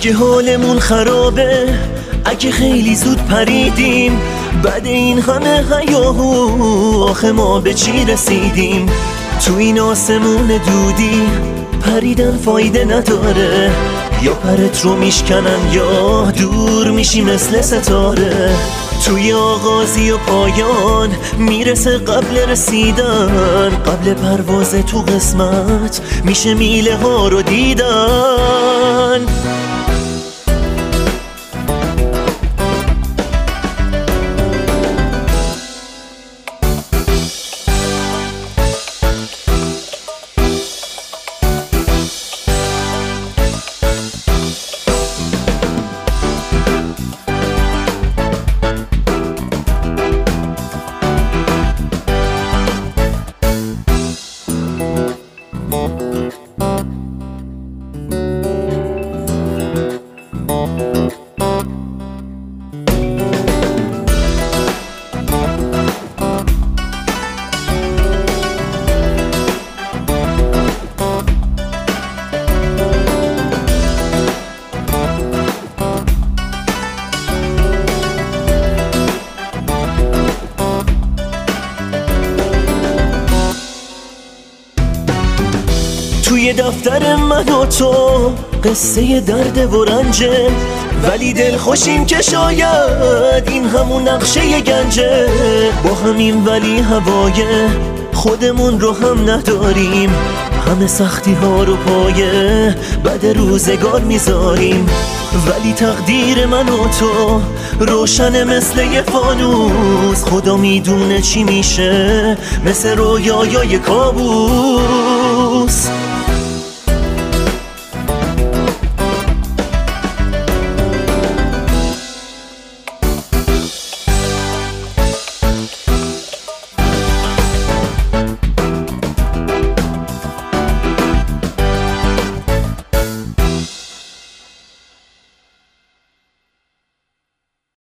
اگه حالمون خرابه، اگه خیلی زود پریدیم، بعد این همه هیاهو آخه ما به چی رسیدیم؟ تو این آسمون دودی پریدن فایده نداره، یا پرت رو میشکنن یا دور میشی مثل ستاره. توی آغازی و پایان میرسه قبل رسیدن، قبل پرواز تو قسمت میشه میله ها رو دیدن. توی دفتر من و تو قصه درد و رنجه، ولی دل خوشیم که شاید این همون نقشه گنجه. با همین ولی هوای خودمون رو هم نداریم، همه سختی ها رو پایه بعد روزگار میذاریم. ولی تقدیر من و تو روشن مثل یه فانوس، خدا میدونه چی میشه مثل رویای کابوس.